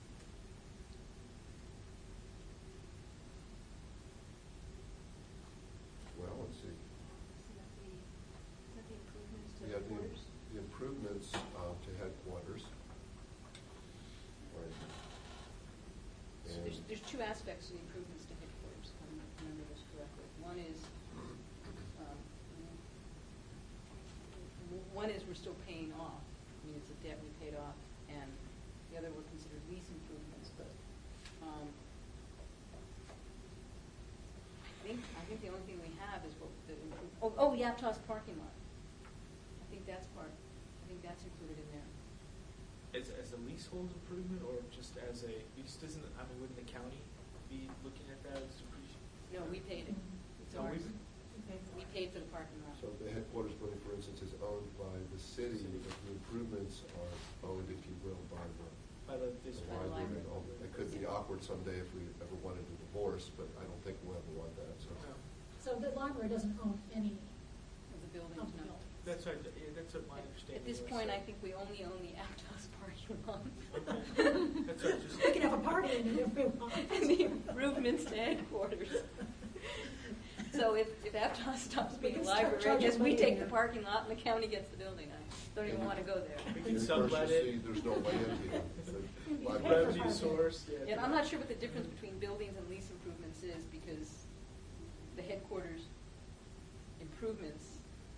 Well, let's see. Is that the, is that the improvements to We have the, headquarters? the improvements uh, to headquarters. Right. So And there's, there's two aspects to the improvements to headquarters, if I remember this correctly. One is, um, w- one is we're still paying off. I mean, it's a debt we paid off, and the other were considered lease improvements, but, um, I think, I think the only thing we have is what the, improve- oh, oh, the Aptos parking lot. I think that's part, I think that's included in there. as, as a leasehold improvement or just as a, because doesn't, I mean, wouldn't the county be looking at that as depreciation? No, we paid it. It's Oh, we- ours. We paid for the parking lot. so the headquarters building, for instance, is owned by the city, but the improvements are owned, if you will, by the By the the district. By the library. library. It could be awkward someday if we ever wanted to divorce, but I don't think we'll ever want that, so. No. So the library doesn't own any Of the buildings, of the no. buildings. That's right, yeah, that's what my understanding At this was, point, so- I think we only own the Aptos parking lot. Okay. That's right, just- We can have a party in it if we want. And the improvements to headquarters. So if, if Aptos stops We being can a start library, I charging guess we money take the there. parking lot and the county gets the building. I don't even want to go there. We And can of course, sublet you'll it. see there's no land here. The library- Revenue source, yeah. And I'm not sure what the difference between buildings and lease improvements is, because the headquarters improvements,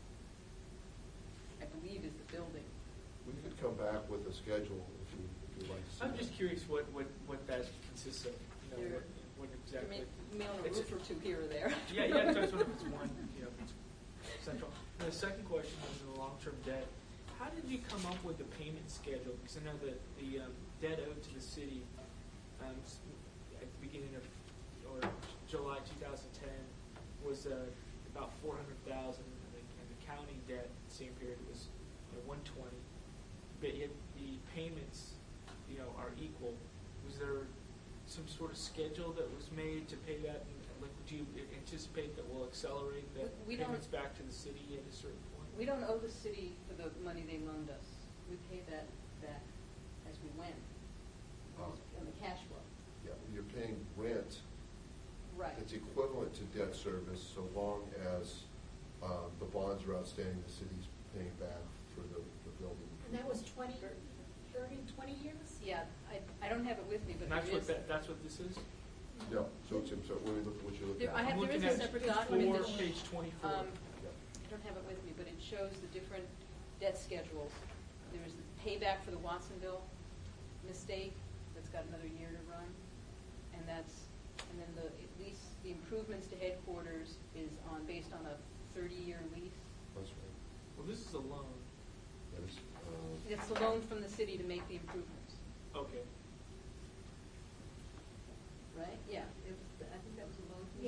I believe, is the building. We could come back with a schedule if you, if you'd like to see. I'm that. just curious what, what, what that consists of, you know, There- what, what You exactly. may, may own a It's- roof or two here or there. Yeah, yeah, it depends on if it's one, you know, if it's central. And the second question is in the long-term debt. How did you come up with the payment schedule? Because I know that the um, debt owed to the city um, s- at the beginning of, or July two thousand ten was uh, about four hundred thousand, and the, and the county debt, same period, was you know, one twenty. But yet the payments, you know, are equal. Was there some sort of schedule that was made to pay that? And like, would you anticipate that we'll accelerate the We- we don't- payments back to the city at a certain point? We don't owe the city for the money they loaned us. We pay that back as we went, Oh. on the cash flow. Yeah, you're paying rent. Right. It's equivalent to debt service so long as um, the bonds are outstanding, the city's paying back for the, the building. And that was twenty, thirty, twenty years? Yeah, I, I don't have it with me, but And that's there what is. that, that's what this is? No, so it's, so when we look at what you're looking There- at. I have, I'm there is looking a at separate page document four, that. page twenty-four. um, Yeah. I don't have it with me, but it shows the different debt schedules. There is the payback for the Watsonville mistake, that's got another year to run. And that's, and then the, at least the improvements to headquarters is on, based on a thirty-year lease. That's right. Well, this is a loan. That is, uh, It's the loan from the city to make the improvements, Okay. right? Yeah, it was, I think that was a loan from the Yeah, city. it's, I,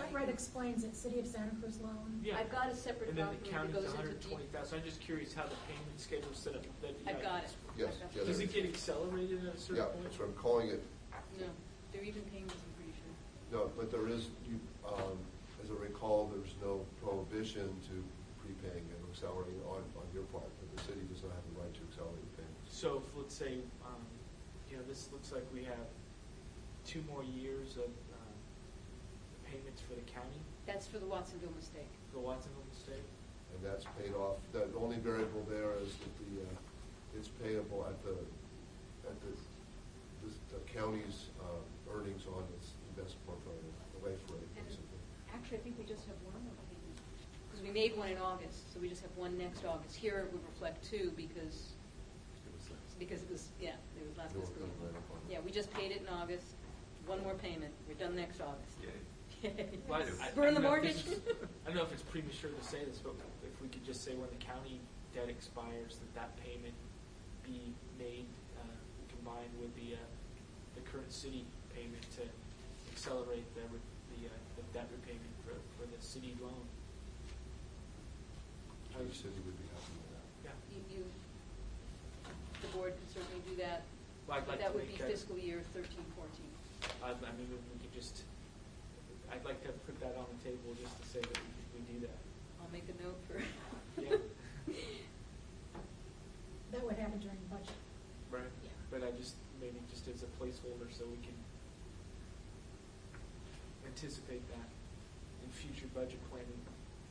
that right explains it, City of Santa Cruz loan. Yeah. I've got a separate And then the document that county's goes a into hundred and deep. twenty thousand, I'm just curious how the payment schedule's set up. that you I've got guys- it. Yes, I've got yeah, it. Does there it is. get accelerated at a certain Yeah, point? that's what I'm calling it. No, they're even payments, I'm pretty sure. No, but there is, you, um, as I recall, there's no prohibition to prepaying and accelerating on, on your part, but the city does not have the right to accelerate payments. So if, let's say, um, you know, this looks like we have two more years of, um, payments for the county, That's for the Watsonville mistake. the Watsonville mistake. And that's paid off, the only variable there is that the, uh, it's payable at the, at the, the the county's, uh, earnings on its investment portfolio, the life rate, And basically. actually, I think we just have one more payment, because we made one in August, so we just have one next August. Here it would reflect two, because, It was last. because it was, yeah, it was last You're fiscal year. right up on it. Yeah, we just paid it in August, one more payment, we're done next August. Yay. Yay. Well, I- I- Burn the I don't know if mortgage. this is- I don't know if it's premature to say this, but if we could just say when the county debt expires, that that payment be made, uh, combined with the, uh, the current city payment to accelerate the, re- the, uh, the debt repayment for, for the city loan. I The would- city would be happy with that. Yeah. You, you, the board can certainly do that, Well, I'd but like that to would be make that- fiscal year thirteen, fourteen. I, I mean, if we could just, I'd like to put that on the table just to say that we, we do that. I'll make a note for. Yeah. That would happen during budget. Right. Yeah. But I just, maybe just as a placeholder so we can anticipate that in future budget planning.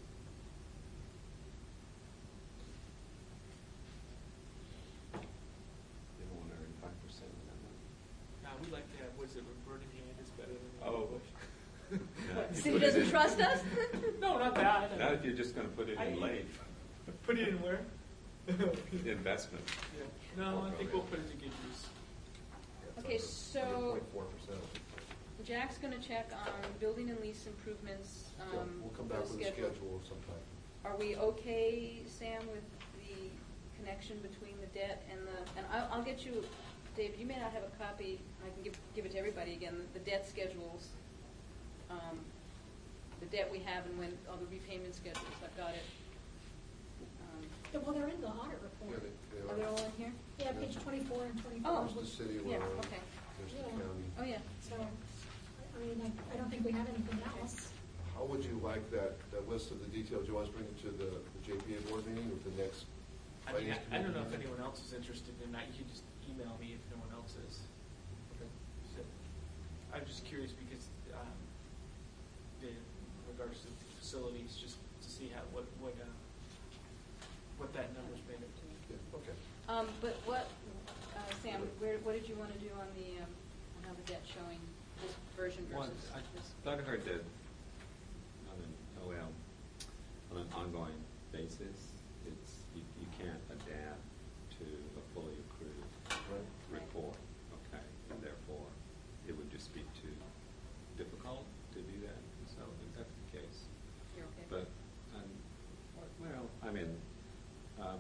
They don't want to earn five percent on that money. Now, we like to have, what's it, bird in hand is better than. Oh. What? You City put it doesn't in- trust us? No, not that. Not if you're just gonna put it in I- late. Put it in where? Investment. Yeah. No, I think we'll put it to good use. Okay, so- Four percent. Jack's gonna check on building and lease improvements, um. We'll come for back the with a schedule sometime. Are we okay, Sam, with the connection between the debt and the, and I'll, I'll get you, Dave, you may not have a copy, I can give, give it to everybody again, the debt schedules, um, the debt we have and when, all the repayment schedules, I've got it. Um, Yeah, well, they're in the audit Yeah, report. they, they Are are. they all in here? Yeah, page twenty-four and twenty-four. Oh. There's the city Yeah, loan, okay. there's the Yeah. county. Oh, yeah. So, I I mean, I, I don't think we have anything else. How would you like that, that list of the details? Do you want us to bring it to the, the J P A board meeting or the next? I mean, finance I, I don't know if committee anyone else is interested in that. You could just email me if no one else is. meeting? So, I'm just curious because, um, the, in regards to facilities, just to see how, what, what, uh, what that number's made up to. Yeah, okay. Um, but what, uh, Sam, where, what did you wanna do on the, um, on how the debt's showing, this version One, versus I this? thought I heard that on an O L, on an ongoing basis, it's, you, you can't adapt to a fully accrued Right. report, okay? And therefore, it would just be too difficult to do that, so if that's the case. You're okay? But, um, well, I mean, um,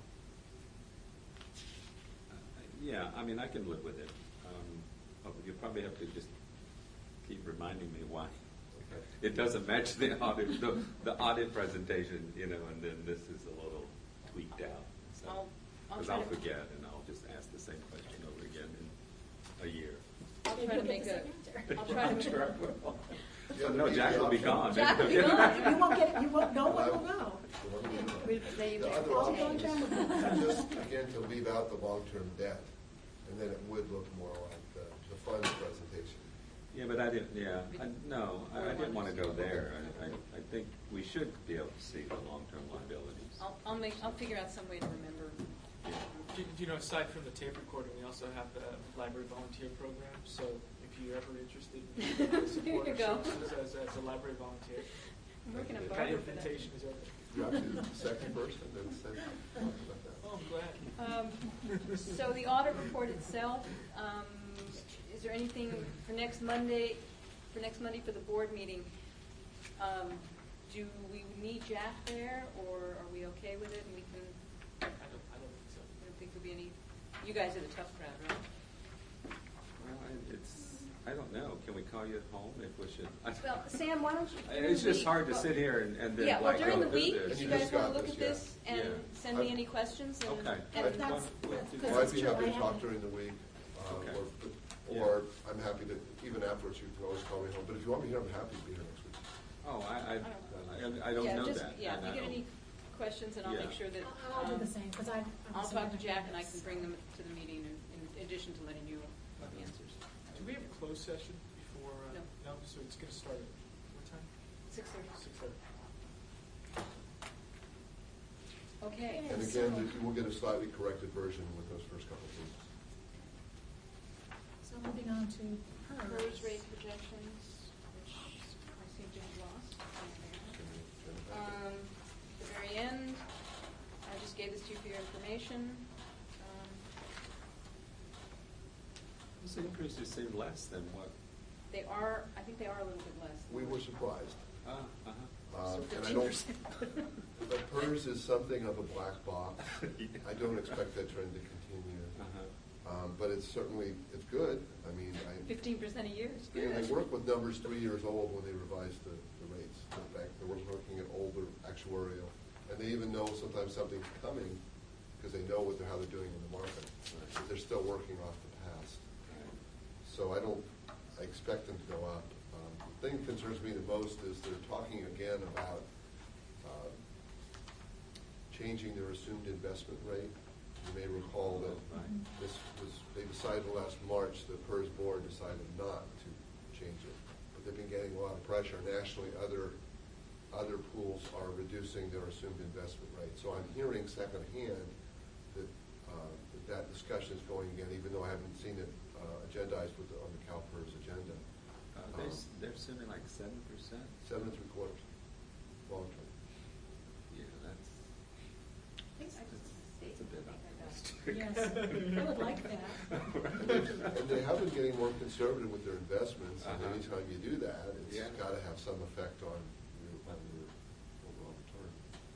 uh, yeah, I mean, I can live with it. Um, but you probably have to just keep reminding me why. Okay. It doesn't match the audit, the, the audit presentation, you know, and then this is a little tweaked out. So, I'll- I'll because try I'll to- forget and I'll just ask the same question over again in a year. I'll Maybe try to you'll make get a, the same answer. I'll try to I'm make sure I a. will. Yeah, No, there'd be Jack the will be option. gone. Jack will be gone. You won't get it, you won't, no one will know. The one we know. We- they- The they- other All option going down the- is just, again, to leave out the long-term debt, and then it would look more like the, the fund presentation. Yeah, but I didn't, yeah, I, no, I, I didn't want to go there. I, I, I think we should be able to see the long-term liabilities. I'll, I'll make, I'll figure out some way to remember. Do, do you know, aside from the tape recording, we also have the library volunteer program, so if you're ever interested in support There our you go. services as, as a library volunteer, I'm working on That that Barbara for that. invitation is open. Drop to the second person, then send, talk about that. Oh, I'm glad. Um, so the audit report itself, um, is there anything for next Monday, for next Monday for the board meeting? Um, do we need Jack there, or are we okay with it and we can, I don't, I don't think so. I don't think there'll be any, you guys are the tough crowd, right? Well, I- it's, I don't know, can we call you at home if we should? Well, Sam, why don't you? during It's the just week- hard to well, sit here and, and then Yeah, well, like during go the through week, this. if you And you guys just wanna got look at this, this yeah. and Yeah. send me I've- any questions and. Okay. and That's, Well, that's, we'll do because that. Well, I'd it's be true, happy I to talk haven't. during the week, uh, Okay. or, Yeah. or I'm happy to, even afterwards, you can always call me home, but if you want me here, I'm happy to be here next week. Oh, I, I, I don't I, I don't Yeah, know just- that. Yeah, and if I you get don't- any questions, and I'll Yeah. make sure that. I'll do um, the same, because I. I'll talk to Jack and I can bring them to the meeting in, in addition to letting you know the answers. Do we have a closed session before? uh, No. No, so it's gonna start at what time? Six thirty. Six thirty. Okay. And again, you will get a slightly corrected version with those first couple of pages. So moving on to PERS PERS. rate projections, which I seem to have lost. Um, the very end, I just gave this to you for your information. Um, These increases seem less than what, They are, I think they are a little bit less. We were surprised. ah, uh-huh. Uh, So and I don't, fifteen percent. but PERS is something of a black box. I don't expect that trend to continue. Uh-huh. Um, but it's certainly, it's good. I mean, I. Fifteen percent a year is You know, good. they work with numbers three years old when they revise the, the rates. In fact, they're working at older actuarial. And they even know sometimes something's coming because they know what they're, how they're doing in the market. But they're still working off the past. So I don't, I expect them to go up. Um, the thing that concerns me the most is they're talking again about uh, changing their assumed investment rate. You may recall that Right. this was, they decided last March, the PERS board decided not to change it. But they've been getting a lot of pressure. Nationally, other, other pools are reducing their assumed investment rate. So I'm hearing secondhand that, uh, that that discussion is going again, even though I haven't seen it uh, agendized with the, on the CalPERS agenda. Uh, they, Um, s- they're assuming like seven percent? Seven and three quarters, long term. Yeah, that's, Thanks. that's a bit optimistic. Yes, I would like that. And they have been getting more conservative with their investments, and Uh-huh. anytime you do that, it's Yeah. got to have some effect on your, on your overall return.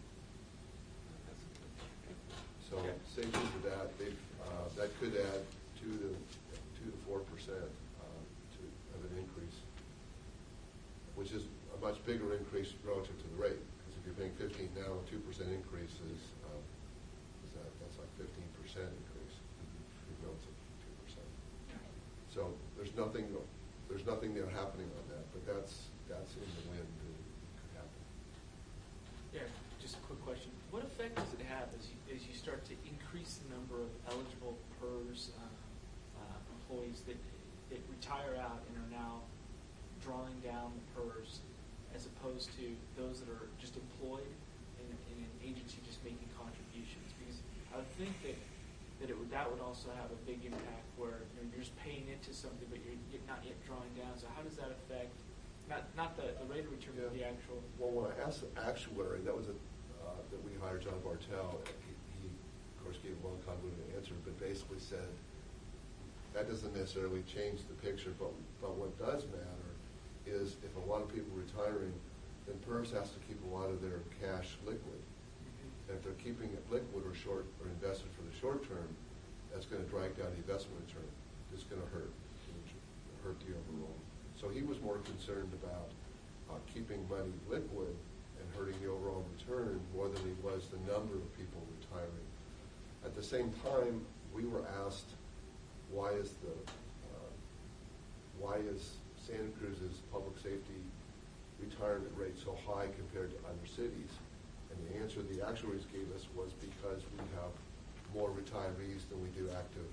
That's a good- So Okay. stay tuned for that. They've, uh, that could add two to, two to four percent, uh, to, of an increase, which is a much bigger increase relative to the rate. Because if you're paying fifteen now, a two percent increase is, uh, is that, that's like fifteen percent increase, even though it's a two percent. So there's nothing, there's nothing there happening on that, but that's, that's in the wind and it could happen. Yeah, just a quick question. What effect does it have as you, as you start to increase the number of eligible PERS uh, uh, employees that, that retire out and are now drawing down the PERS as opposed to those that are just employed in, in an agency just making contributions? Because I would think that, that it would, that would also have a big impact where you know, you're just paying into something but you're yet- not yet drawing down. So how does that affect, not, not the, the rate of return, but the Yeah. actual? Well, when I asked the actuary, that was a, uh, that we hired John Bartel, he, he, of course, gave a long convoluted answer, but basically said, that doesn't necessarily change the picture, but, but what does matter is if a lot of people are retiring, then PERS has to keep a lot of their cash liquid. And if they're keeping it liquid or short, or invested for the short term, that's gonna drag down the investment return. It's gonna hurt, hurt the overall. So he was more concerned about uh, keeping money liquid and hurting the overall return more than he was the number of people retiring. At the same time, we were asked, why is the, uh, why is Santa Cruz's public safety retirement rate so high compared to other cities? And the answer the actuaries gave us was because we have more retirees than we do active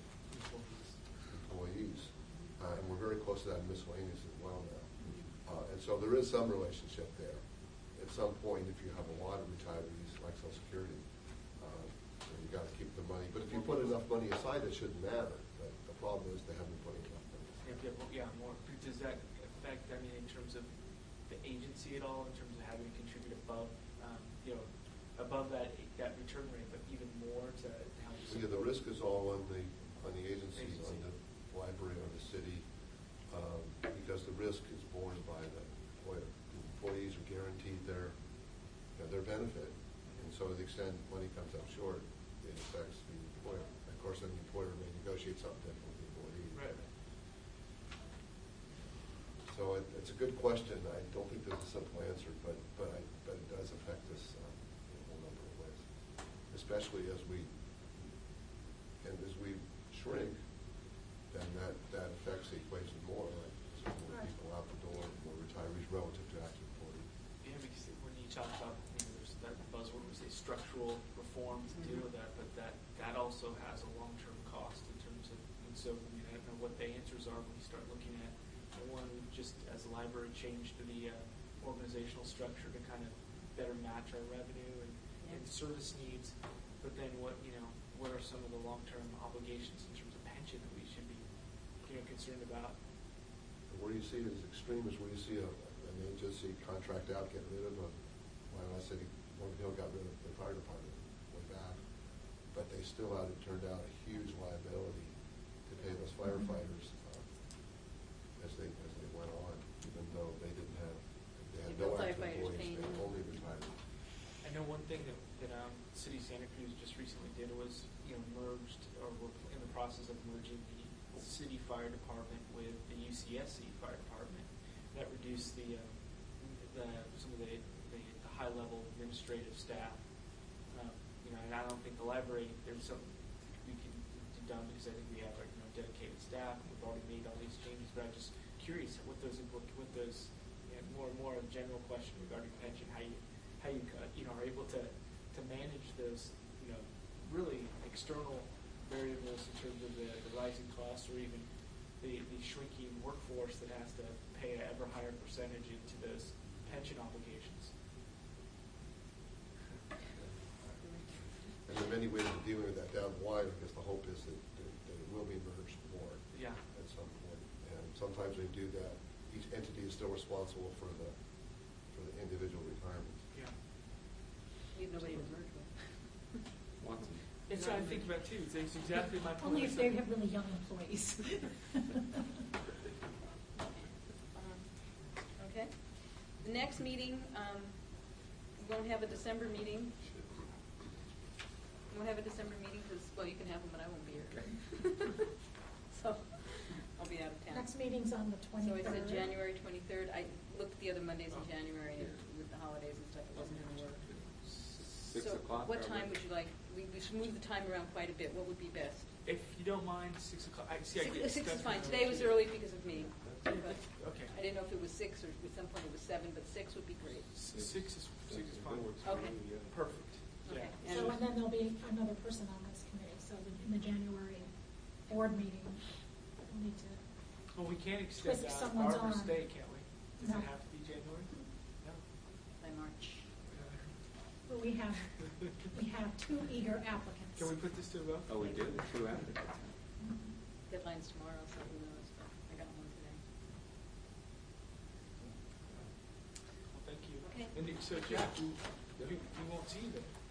employees. Uh, and we're very close to that in miscellaneous as well now. Uh, and so there is some relationship there. At some point, if you have a lot of retirees, like Social Security, uh, you know, you gotta keep the money. But if you put enough money aside, it shouldn't matter. But the problem is they haven't put enough money aside. Yeah, yeah, well, yeah, more, does that affect, I mean, in terms of the agency at all, in terms of having to contribute above, um, you know, above that, that return rate, but even more to help So, yeah, the support? risk is all on the, on the agencies, on Agency. the library, on the city, um, because the risk is borne by the employer. The employees are guaranteed their, you know, their benefit, and so to the extent money comes up short, it affects the employer. Of course, then the employer may negotiate something different with the employee. Right. So it, it's a good question. I don't think there's a simple answer, but, but I, but it does affect us um, in a whole number of ways. Especially as we, and as we shrink, then that, that affects the equation more, right? So more Right. people out the door, more retirees relative to active employees. Yeah, because when you talk about, you know, there's that buzzword, we say structural reform to deal Mhm. with that, but that, that also has a long-term cost in terms of, and so, I mean, I don't know what the answers are when you start looking at, the one, just as the library changed to the uh, organizational structure to kind of better match our revenue and, and Yeah. service needs, but then what, you know, what are some of the long-term obligations in terms of pension that we should be, you know, concerned about? And where you see it as extreme is where you see a, an agency contract out, get rid of a, Wyoming City, Morgan Hill got rid of the fire department way back, but they still had, it turned out, a huge liability to pay those firefighters uh, as they, as they went on, even though they didn't have, they had Yeah, no the active firefighters employees, paying they them. only retired. I know one thing that, that um, City of Santa Cruz just recently did was, you know, merged, or were in the process of merging the city fire department with the U C S C fire department. That reduced the, um, the, some of the, the, the high-level administrative staff. Um, you know, and I don't think the library, there's some, we can do done because I think we have, like, you know, dedicated staff, and we've already made all these changes, but I'm just curious what those, what those, you know, more and more a general question regarding pension, how you, how you, uh, you know, are able to, to manage those, you know, really external variables in terms of the, the rising costs or even the, the shrinking workforce that has to pay an ever higher percentage into those pension obligations. And there are many ways of dealing with that down the line. I guess the hope is that, that, that it will be merged more Yeah. at some point. And sometimes when you do that, each entity is still responsible for the, for the individual retirement. Yeah. We have nobody to merge with. Watson. It's what I think about too. It's, it's exactly my point. Only if they have really young employees. Um, Okay. The next meeting, um, we won't have a December meeting. We won't have a December meeting because, well, you can have them, but I won't be here. So, I'll be out of town. Next meeting's on the So twenty-third. I said January twenty-third. I looked at the other Mondays in January, and with the holidays and stuff, it wasn't going to work. Six So o'clock. what probably. time would you like? We, we should move the time around quite a bit. What would be best? If you don't mind, six o'clock. I see. I Six, get six is stuck fine. in Today was the- early because of me. But Okay. I didn't know if it was six or at some point it was seven, but six would be great. S- Six is six is fine. Works for Okay. me, yeah. Perfect. Okay. Yeah. And- So, and then there'll be another person on this committee, so the- in the January board meeting, we'll need to, Well, we can't extend Twist out someone's Barbara's arm. stay, can't we? Does No. it have to be January? No. By March. but we have, we have two eager applicants. Can we put this to a vote? Oh, we do, two applicants. Deadline's tomorrow, so who knows? But I got one today. Well, thank you. Okay. And you- so Jack, we, we, we won't see you then.